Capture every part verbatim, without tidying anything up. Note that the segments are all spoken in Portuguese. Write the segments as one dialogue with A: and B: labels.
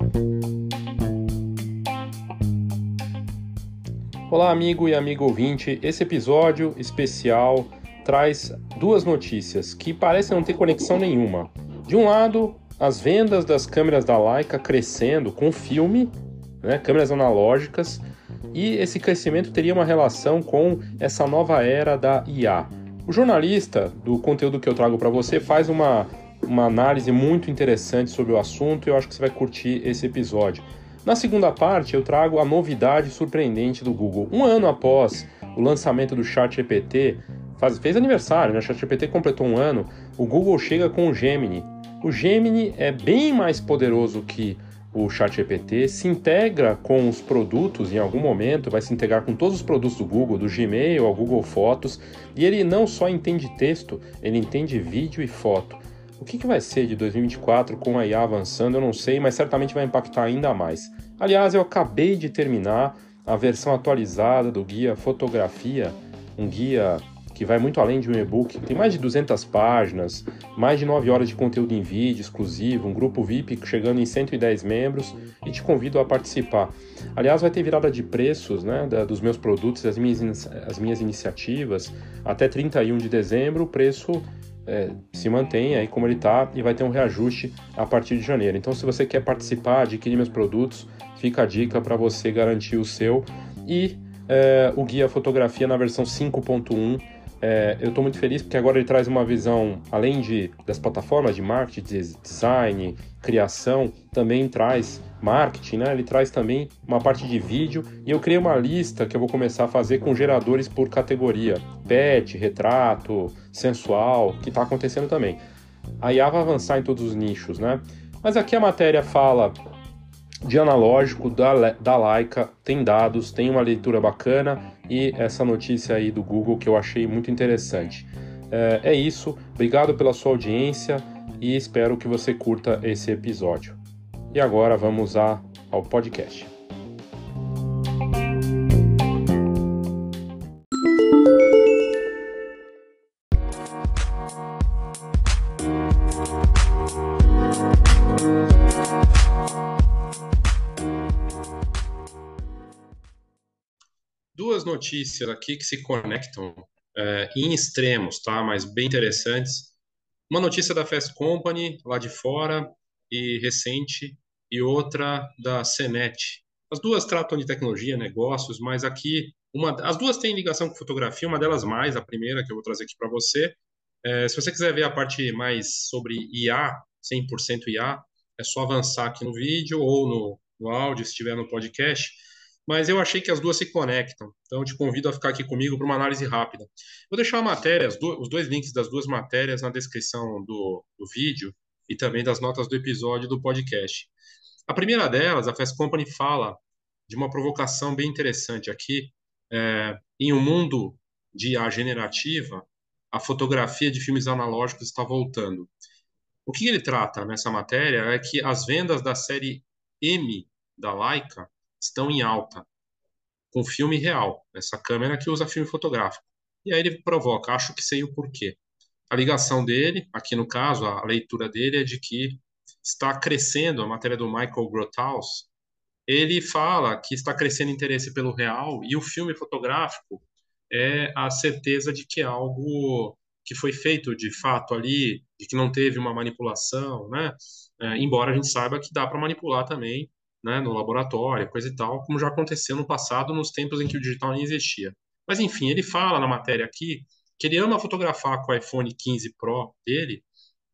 A: Olá, amigo e amigo ouvinte. Esse episódio especial traz duas notícias que parecem não ter conexão nenhuma. De um lado, as vendas das câmeras da Leica crescendo com filme, né, câmeras analógicas, e esse crescimento teria uma relação com essa nova era da I A. O jornalista do conteúdo que eu trago para você faz uma, uma análise muito interessante sobre o assunto e eu acho que você vai curtir esse episódio. Na segunda parte, eu trago a novidade surpreendente do Google. Um ano após o lançamento do ChatGPT, faz, fez aniversário, né? O ChatGPT completou um ano, o Google chega com o Gemini. O Gemini é bem mais poderoso que o ChatGPT, se integra com os produtos em algum momento, vai se integrar com todos os produtos do Google, do Gmail ao Google Fotos, e ele não só entende texto, ele entende vídeo e foto. O que, que vai ser de dois mil e vinte e quatro com a I A avançando, eu não sei, mas certamente vai impactar ainda mais. Aliás, eu acabei de terminar a versão atualizada do guia Fotografia, um guia que vai muito além de um e-book, tem mais de duzentas páginas, mais de nove horas de conteúdo em vídeo exclusivo, um grupo V I P chegando em cento e dez membros, e te convido a participar. Aliás, vai ter virada de preços, né, da, dos meus produtos, as minhas, as minhas iniciativas, até trinta e um de dezembro, o preço É, se mantém aí como ele está e vai ter um reajuste a partir de janeiro. Então, se você quer participar, adquirir meus produtos, fica a dica para você garantir o seu. E é, o guia fotografia na versão cinco ponto um, é, eu estou muito feliz porque agora ele traz uma visão, além de, das plataformas de marketing, design, criação, também traz marketing, né? Ele traz também uma parte de vídeo e eu criei uma lista que eu vou começar a fazer com geradores por categoria, pet, retrato, sensual, que está acontecendo também. A I A vai avançar em todos os nichos, né? Mas aqui a matéria fala de analógico da, da Leica, tem dados, tem uma leitura bacana e essa notícia aí do Google que eu achei muito interessante. É, é isso, obrigado pela sua audiência e espero que você curta esse episódio. E agora vamos a, ao podcast. Duas notícias aqui que se conectam é, em extremos, tá? Mas bem interessantes. Uma notícia da Fast Company, lá de fora, e recente, e outra da CNET. As duas tratam de tecnologia, negócios, mas aqui, uma, as duas têm ligação com fotografia, uma delas mais, a primeira que eu vou trazer aqui para você. É, se você quiser ver a parte mais sobre I A, cem por cento I A, é só avançar aqui no vídeo ou no, no áudio, se estiver no podcast. Mas eu achei que as duas se conectam, então eu te convido a ficar aqui comigo para uma análise rápida. Vou deixar a matéria, do, os dois links das duas matérias na descrição do, do vídeo e também das notas do episódio do podcast. A primeira delas, a Fast Company fala de uma provocação bem interessante aqui. É, em um mundo de I A generativa, a fotografia de filmes analógicos está voltando. O que ele trata nessa matéria é que as vendas da série M da Leica estão em alta, com filme real, essa câmera que usa filme fotográfico. E aí ele provoca, acho que sei o porquê. A ligação dele, aqui no caso, a leitura dele é de que está crescendo, a matéria do Michael Grothaus, ele fala que está crescendo interesse pelo real e o filme fotográfico é a certeza de que é algo que foi feito de fato ali, de que não teve uma manipulação, né? É, embora a gente saiba que dá para manipular também, né, no laboratório, coisa e tal, como já aconteceu no passado, nos tempos em que o digital nem existia. Mas enfim, ele fala na matéria aqui que ele ama fotografar com o iPhone quinze Pro dele,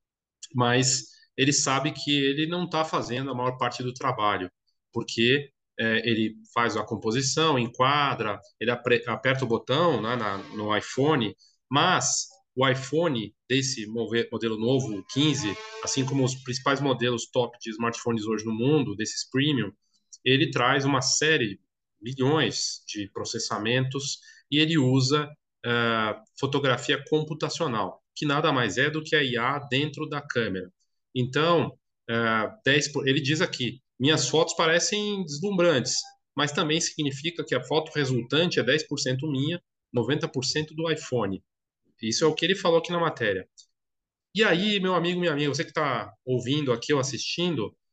A: mas ele sabe que ele não está fazendo a maior parte do trabalho, porque é, ele faz a composição, enquadra, ele apre- aperta o botão, né, na, no iPhone, mas o iPhone desse move- modelo novo, o quinze, assim como os principais modelos top de smartphones hoje no mundo, desses premium, ele traz uma série, milhões de processamentos e ele usa uh, fotografia computacional, que nada mais é do que a I A dentro da câmera. Então, uh, dez por... ele diz aqui, minhas fotos parecem deslumbrantes, mas também significa que a foto resultante é dez por cento minha, noventa por cento do iPhone. Isso é o que ele falou aqui na matéria. E aí, meu amigo, minha amiga, você que está ouvindo aqui ou assistindo,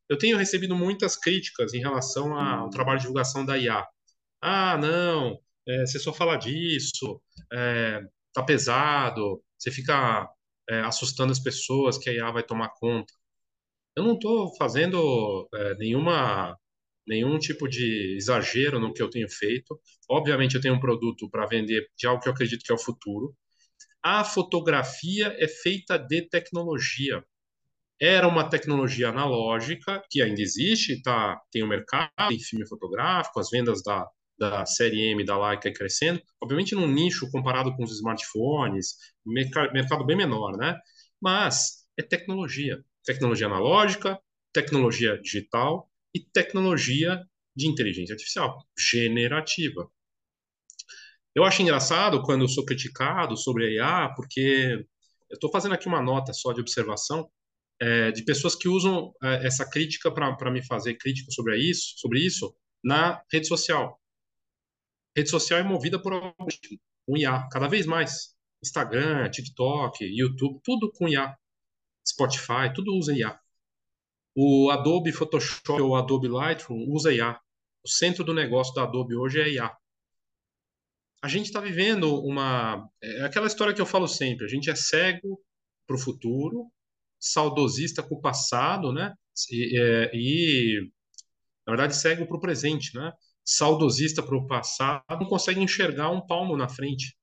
A: Eu tenho recebido muitas críticas em relação ao trabalho de divulgação da I A. Ah, não, é, você só fala disso, é, tá pesado, você fica é, assustando as pessoas que a I A vai tomar conta. Eu não estou fazendo é, nenhuma, nenhum tipo de exagero no que eu tenho feito. Obviamente, eu tenho um produto para vender de algo que eu acredito que é o futuro. A fotografia é feita de tecnologia. Era uma tecnologia analógica, que ainda existe, tá? Tem o mercado, tem filme fotográfico, as vendas da, da série M da Leica crescendo, obviamente num nicho comparado com os smartphones, mercado, mercado bem menor, né? Mas é tecnologia. Tecnologia analógica, tecnologia digital e tecnologia de inteligência artificial generativa. Eu acho engraçado quando eu sou criticado sobre a I A, porque eu estou fazendo aqui uma nota só de observação é, de pessoas que usam é, essa crítica para me fazer crítica sobre isso, sobre isso na rede social. Rede social é movida por algoritmo, um I A, cada vez mais. Instagram, TikTok, YouTube, tudo com I A. Spotify, tudo usa I A. O Adobe Photoshop ou Adobe Lightroom usa I A. O centro do negócio da Adobe hoje é I A. A gente está vivendo uma. É aquela história que eu falo sempre: a gente é cego para o futuro, saudosista com o passado, né? E, é, e na verdade, cego para o presente, né? Saudosista para o passado, não consegue enxergar um palmo na frente.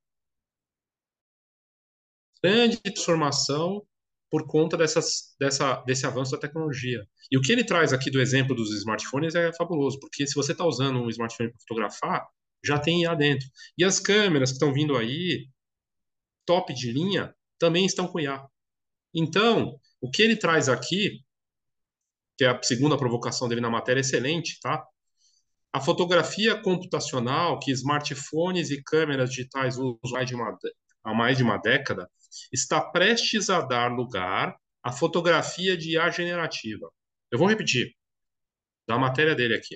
A: Grande transformação por conta dessas, dessa, desse avanço da tecnologia. E o que ele traz aqui do exemplo dos smartphones é fabuloso, porque se você está usando um smartphone para fotografar, já tem I A dentro. E as câmeras que estão vindo aí, top de linha, também estão com I A. Então, o que ele traz aqui, que é a segunda provocação dele na matéria, é excelente, tá? A fotografia computacional, que smartphones e câmeras digitais usam mais de uma, há mais de uma década, está prestes a dar lugar à fotografia de I A generativa. Eu vou repetir, da matéria dele aqui.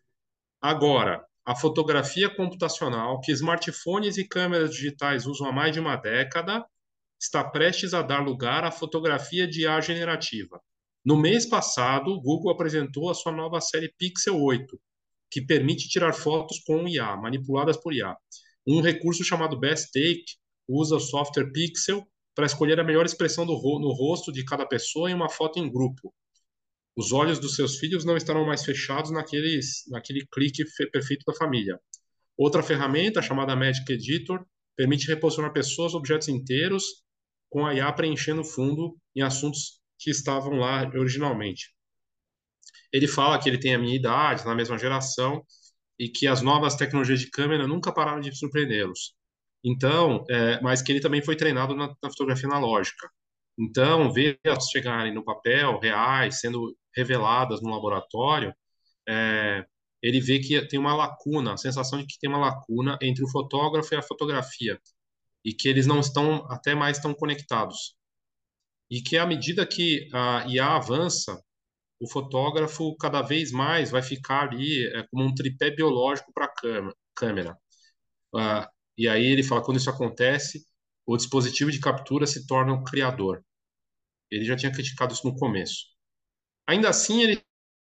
A: Agora, a fotografia computacional, que smartphones e câmeras digitais usam há mais de uma década, está prestes a dar lugar à fotografia de I A generativa. No mês passado, o Google apresentou a sua nova série Pixel oito, que permite tirar fotos com I A, manipuladas por I A. Um recurso chamado Best Take usa o software Pixel para escolher a melhor expressão do ro no rosto de cada pessoa em uma foto em grupo. Os olhos dos seus filhos não estarão mais fechados naqueles, naquele clique perfeito da família. Outra ferramenta, chamada Magic Editor, permite reposicionar pessoas, objetos inteiros, com a I A preenchendo o fundo em assuntos que estavam lá originalmente. Ele fala que ele tem a minha idade, na mesma geração, e que as novas tecnologias de câmera nunca pararam de surpreendê-los. Então, é, mas que ele também foi treinado na, na fotografia analógica. Então, ver elas chegarem no papel, reais, sendo reveladas no laboratório, é, ele vê que tem uma lacuna, a sensação de que tem uma lacuna entre o fotógrafo e a fotografia, e que eles não estão até mais tão conectados. E que à medida que a I A avança, o fotógrafo cada vez mais vai ficar ali é, como um tripé biológico para a câmera. Ah, e aí ele fala, quando isso acontece, o dispositivo de captura se torna o criador. Ele já tinha criticado isso no começo. Ainda assim, ele,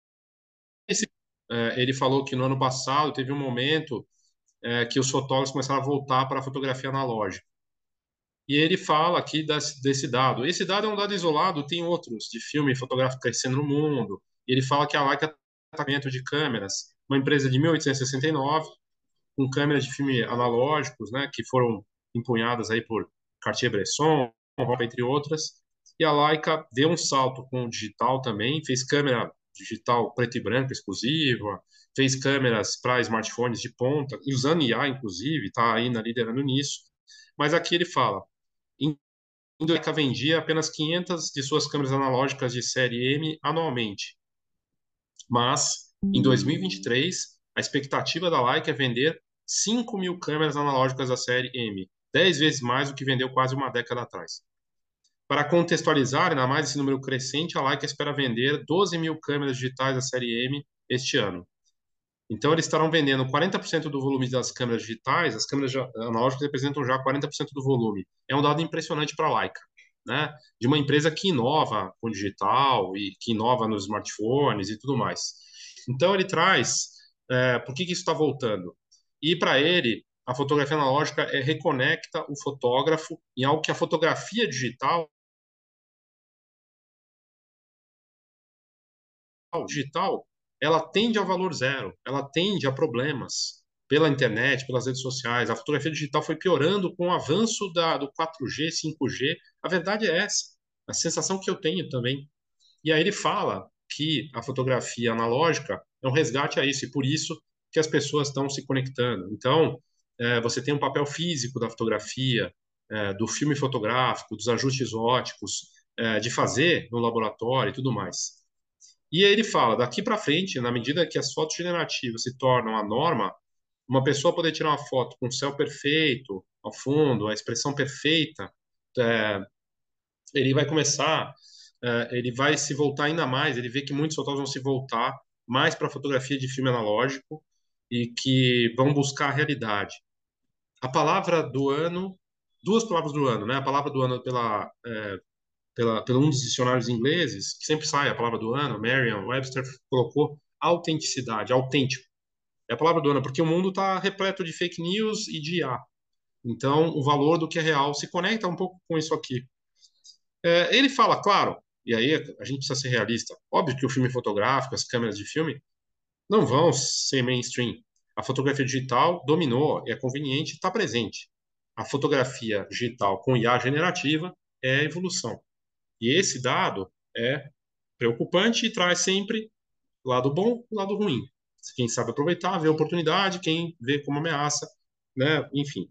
A: é, ele falou que no ano passado teve um momento é, que os fotógrafos começaram a voltar para a fotografia analógica. E ele fala aqui desse, desse dado. Esse dado é um dado isolado, tem outros de filme fotográfico crescendo no mundo. E ele fala que a Leica tratamento de câmeras, uma empresa de mil oitocentos e sessenta e nove, com câmeras de filme analógicos, né, que foram empunhadas aí por Cartier-Bresson, entre outras. E a Leica deu um salto com o digital também, fez câmera digital preto e branco exclusiva, fez câmeras para smartphones de ponta, usando I A, inclusive, está ainda liderando nisso. Mas aqui ele fala, em a Leica vendia apenas quinhentas de suas câmeras analógicas de série M anualmente. Mas, em dois mil e vinte e três, a expectativa da Leica é vender cinco mil câmeras analógicas da série M, dez vezes mais do que vendeu quase uma década atrás. Para contextualizar ainda mais esse número crescente, a Leica espera vender doze mil câmeras digitais da série M este ano. Então, eles estarão vendendo quarenta por cento do volume das câmeras digitais, as câmeras analógicas representam já quarenta por cento do volume. É um dado impressionante para a Leica. né, de uma empresa que inova com digital e que inova nos smartphones e tudo mais. Então ele traz, é, por que que isso está voltando? E para ele, a fotografia analógica é, reconecta o fotógrafo em algo que a fotografia digital, digital, ela tende a valor zero, ela tende a problemas pela internet, pelas redes sociais. A fotografia digital foi piorando com o avanço da, do quatro G, cinco G. A verdade é essa, a sensação que eu tenho também. E aí ele fala que a fotografia analógica é um resgate a isso, e por isso que as pessoas estão se conectando. Então, é, você tem um papel físico da fotografia, é, do filme fotográfico, dos ajustes óticos, é, de fazer no laboratório e tudo mais. E aí ele fala, daqui para frente, na medida que as fotos generativas se tornam a norma, uma pessoa poder tirar uma foto com o céu perfeito, ao fundo, a expressão perfeita, é, ele vai começar, é, ele vai se voltar ainda mais, ele vê que muitos fotógrafos vão se voltar mais para a fotografia de filme analógico e que vão buscar a realidade. A palavra do ano, duas palavras do ano, né? A palavra do ano pela, é, pela, pelo um dos dicionários ingleses, que sempre sai a palavra do ano, Merriam-Webster colocou autenticidade, autêntico. É a palavra do ano, porque o mundo está repleto de fake news e de I A. Então, o valor do que é real se conecta um pouco com isso aqui. É, ele fala, claro, e aí a gente precisa ser realista. Óbvio que o filme fotográfico, as câmeras de filme, não vão ser mainstream. A fotografia digital dominou, é conveniente, está presente. A fotografia digital com I A generativa é a evolução. E esse dado é preocupante e traz sempre lado bom e lado ruim. Quem sabe aproveitar, vê oportunidade, quem vê como ameaça, né? Enfim.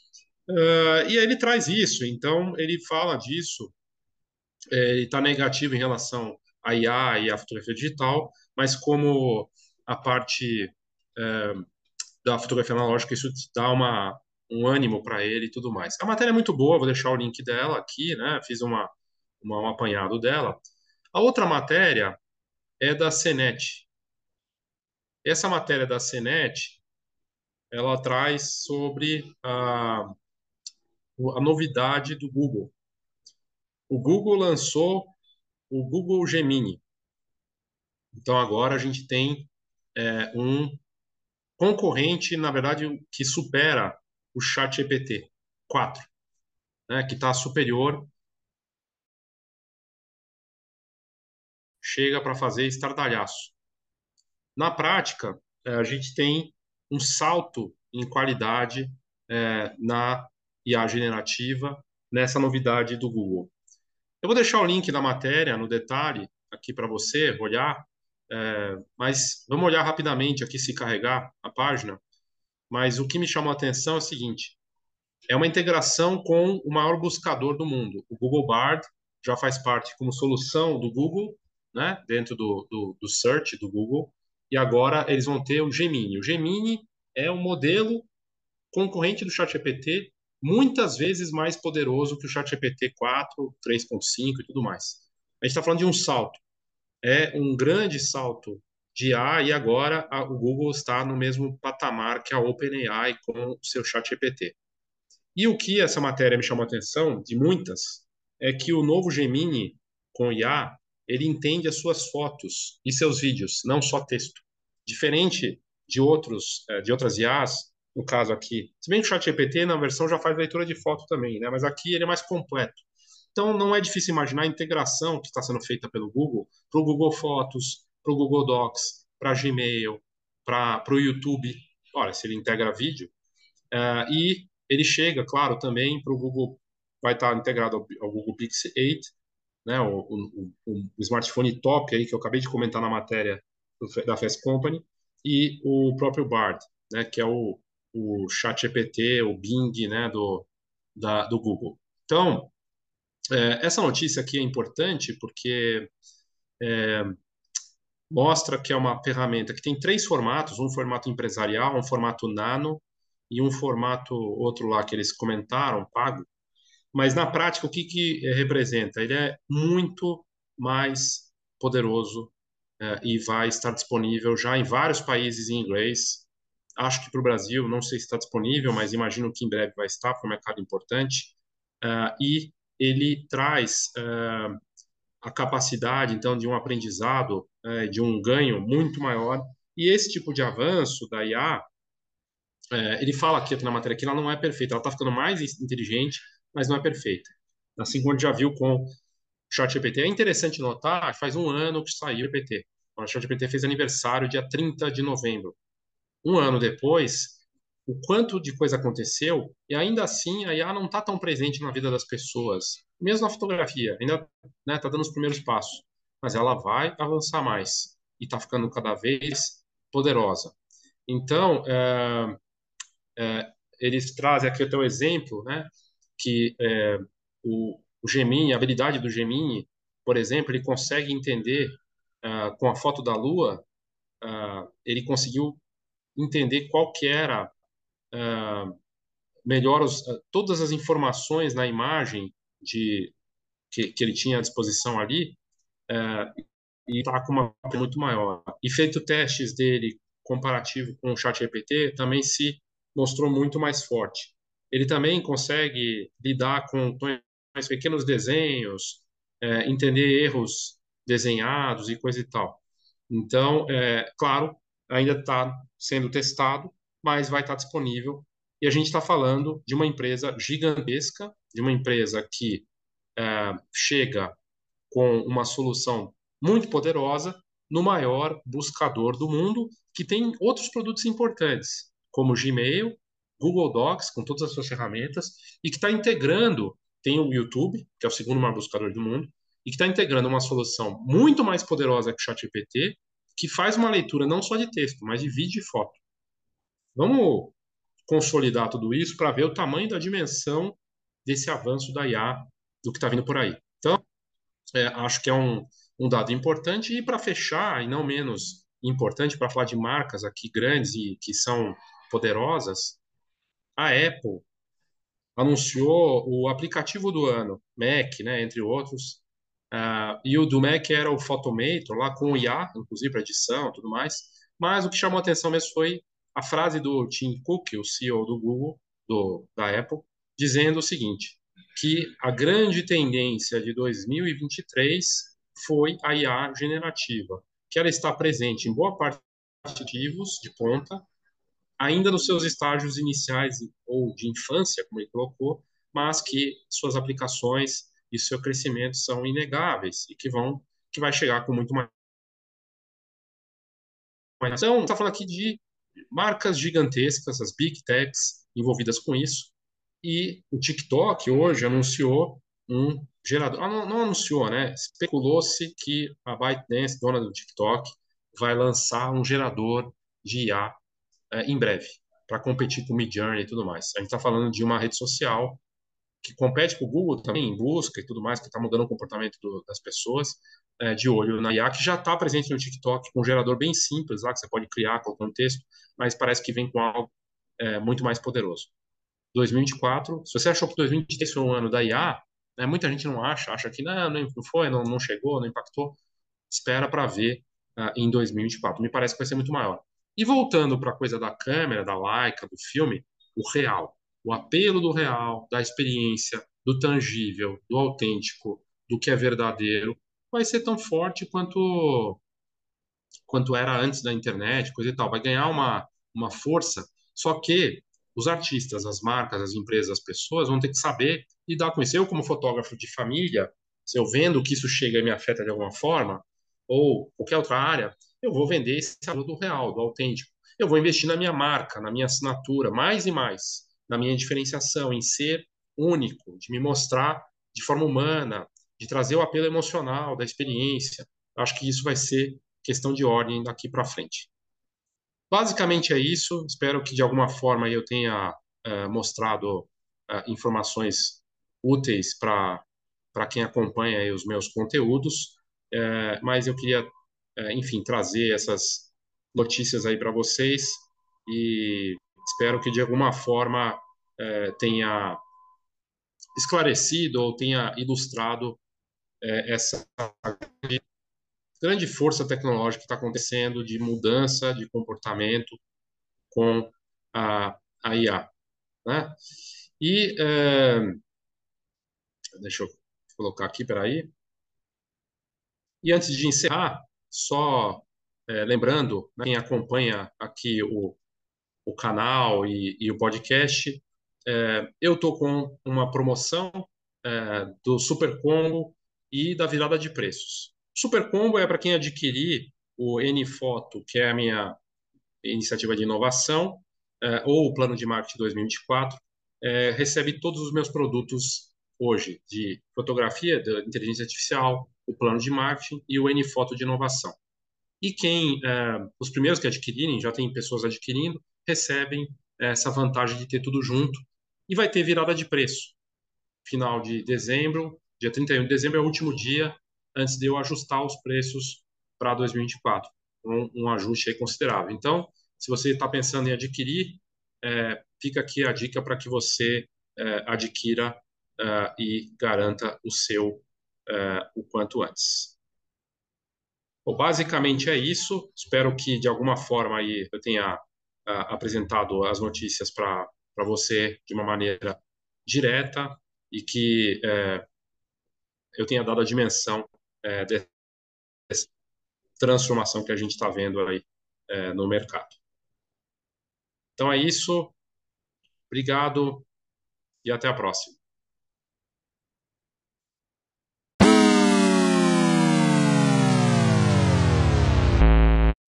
A: Uh, e aí ele traz isso, então ele fala disso, é, ele está negativo em relação à I A e à fotografia digital, mas como a parte é, da fotografia analógica, isso dá uma, um ânimo para ele e tudo mais. A matéria é muito boa, vou deixar o link dela aqui, né? Fiz uma, uma, um apanhado dela. A outra matéria é da CNET. Essa matéria da CNET, ela traz sobre a, a novidade do Google. O Google lançou o Google Gemini. Então agora a gente tem é, um concorrente, na verdade, que supera o ChatGPT quatro, né, que está superior, chega para fazer estardalhaço. Na prática, é, a gente tem um salto em qualidade é, na I A generativa, nessa novidade do Google. Eu vou deixar o link da matéria no detalhe aqui para você olhar, é, mas vamos olhar rapidamente aqui se carregar a página. Mas o que me chamou a atenção é o seguinte: é uma integração com o maior buscador do mundo. O Google Bard já faz parte como solução do Google, né, dentro do, do, do search do Google, e agora eles vão ter o Gemini. O Gemini é um modelo concorrente do ChatGPT, muitas vezes mais poderoso que o ChatGPT quatro, três ponto cinco e tudo mais. A gente está falando de um salto. É um grande salto de I A e agora a, o Google está no mesmo patamar que a OpenAI com o seu ChatGPT. E o que essa matéria me chamou a atenção, de muitas, é que o novo Gemini com I A, ele entende as suas fotos e seus vídeos, não só texto. Diferente de outros, eh, de outras I As, no caso aqui, se bem que o ChatGPT na versão já faz leitura de foto também, né? Mas aqui ele é mais completo. Então não é difícil imaginar a integração que está sendo feita pelo Google para o Google Fotos, para o Google Docs, para Gmail, para o YouTube. Olha, se ele integra vídeo, Uh, e ele chega, claro, também para o Google, vai estar integrado ao, ao Google Pixel oito, né, o, o, o, o smartphone top aí que eu acabei de comentar na matéria do, da Fast Company, e o próprio Bard, né, que é o, o ChatGPT, o Bing, né, do, da, do Google. Então, é, essa notícia aqui é importante porque é, mostra que é uma ferramenta que tem três formatos, um formato empresarial, um formato nano e um formato outro lá que eles comentaram, pago. Mas na prática, o que que eh, representa? Ele é muito mais poderoso eh, e vai estar disponível já em vários países em inglês. Acho que para o Brasil, não sei se está disponível, mas imagino que em breve vai estar, porque é um mercado importante. Uh, e ele traz uh, a capacidade, então, de um aprendizado, uh, de um ganho muito maior. E esse tipo de avanço da I A, uh, ele fala aqui na matéria que ela não é perfeita, ela está ficando mais inteligente, mas não é perfeita. Assim como a gente já viu com o ChatGPT. É interessante notar, faz um ano que saiu o G P T. O ChatGPT fez aniversário dia trinta de novembro. Um ano depois, o quanto de coisa aconteceu, e ainda assim a I A não está tão presente na vida das pessoas. Mesmo na fotografia, ainda está, né, tá dando os primeiros passos, mas ela vai avançar mais e está ficando cada vez poderosa. Então, é, é, eles trazem aqui até o exemplo, né, que é, o, o Gemini, a habilidade do Gemini, por exemplo, ele consegue entender uh, com a foto da Lua, uh, ele conseguiu entender qual que era uh, melhor os, uh, todas as informações na imagem de que, que ele tinha à disposição ali, uh, e está com uma cópia muito maior. E feito testes dele comparativo com o ChatGPT, também se mostrou muito mais forte. Ele também consegue lidar com mais pequenos desenhos, é, entender erros desenhados e coisa e tal. Então, é, claro, ainda está sendo testado, mas vai estar disponível. E a gente está falando de uma empresa gigantesca, de uma empresa que é, chega com uma solução muito poderosa no maior buscador do mundo, que tem outros produtos importantes, como o Gmail, Google Docs, com todas as suas ferramentas, e que está integrando, tem o YouTube, que é o segundo maior buscador do mundo, e que está integrando uma solução muito mais poderosa que o ChatGPT, que faz uma leitura não só de texto, mas de vídeo e foto. Vamos consolidar tudo isso para ver o tamanho da dimensão desse avanço da I A, do que está vindo por aí. Então, é, acho que é um, um dado importante. E para fechar, e não menos importante, para falar de marcas aqui grandes e que são poderosas, a Apple anunciou o aplicativo do ano, Mac, né, entre outros. Uh, e o do Mac era o Photomator, lá com o I A, inclusive para edição e tudo mais. Mas o que chamou a atenção mesmo foi a frase do Tim Cook, o C E O do Google, do, da Apple, dizendo o seguinte, que a grande tendência de dois mil e vinte e três foi a I A generativa, que ela está presente em boa parte dos aplicativos de ponta, ainda nos seus estágios iniciais ou de infância, como ele colocou, mas que suas aplicações e seu crescimento são inegáveis e que vão que vai chegar com muito mais. Então, está falando aqui de marcas gigantescas, as big techs envolvidas com isso, e o TikTok hoje anunciou um gerador. Ah, não, não anunciou, né? Especulou-se que a ByteDance, dona do TikTok, vai lançar um gerador de I A é, em breve, para competir com o Midjourney e tudo mais. A gente está falando de uma rede social que compete com o Google também em busca e tudo mais, que está mudando o comportamento do, das pessoas, é, de olho na I A, que já está presente no TikTok, com um gerador bem simples lá, que você pode criar, colocar um texto, mas parece que vem com algo é, muito mais poderoso. dois mil e vinte e quatro, se você achou que dois mil e vinte e três foi um ano da I A, né, muita gente não acha, acha que não, não foi, não, não chegou, não impactou, espera para ver uh, em dois mil e vinte e quatro. Me parece que vai ser muito maior. E voltando para a coisa da câmera, da Leica, do filme, o real, o apelo do real, da experiência, do tangível, do autêntico, do que é verdadeiro, vai ser tão forte quanto quanto era antes da internet, coisa e tal. Vai ganhar uma, uma força, só que os artistas, as marcas, as empresas, as pessoas vão ter que saber lidar com isso. Eu, como fotógrafo de família, se eu vendo que isso chega e me afeta de alguma forma, ou qualquer outra área, eu vou vender esse valor do real, do autêntico. Eu vou investir na minha marca, na minha assinatura, mais e mais, na minha diferenciação, em ser único, de me mostrar de forma humana, de trazer o apelo emocional da experiência. Acho que isso vai ser questão de ordem daqui para frente. Basicamente é isso. Espero que de alguma forma eu tenha uh, mostrado uh, informações úteis para para quem acompanha aí os meus conteúdos. Uh, mas eu queria, uh, enfim, trazer essas notícias aí para vocês e espero que de alguma forma uh, tenha esclarecido ou tenha ilustrado essa grande força tecnológica que está acontecendo de mudança de comportamento com a, a I A, né? E é, Deixa eu colocar aqui, peraí. E antes de encerrar, só é, lembrando, né, quem acompanha aqui o, o canal e, e o podcast, é, eu estou com uma promoção é, do Super Combo e da virada de preços. Super Combo é para quem adquirir o N Foto, que é a minha iniciativa de inovação, é, ou o plano de marketing dois mil e vinte e quatro, é, recebe todos os meus produtos hoje, de fotografia, de inteligência artificial, o plano de marketing e o N Foto de inovação. E quem, é, os primeiros que adquirirem, já tem pessoas adquirindo, recebem essa vantagem de ter tudo junto e vai ter virada de preço. Final de dezembro, dia trinta e um de dezembro é o último dia antes de eu ajustar os preços para dois mil e vinte e quatro. Um, um ajuste aí considerável. Então, se você está pensando em adquirir, é, fica aqui a dica para que você é, adquira é, e garanta o seu é, o quanto antes. Bom, basicamente é isso. Espero que de alguma forma aí eu tenha ah, apresentado as notícias para para você de uma maneira direta e que eh, eu tenha dado a dimensão eh, dessa transformação que a gente está vendo aí eh, no mercado. Então é isso. Obrigado e até a próxima.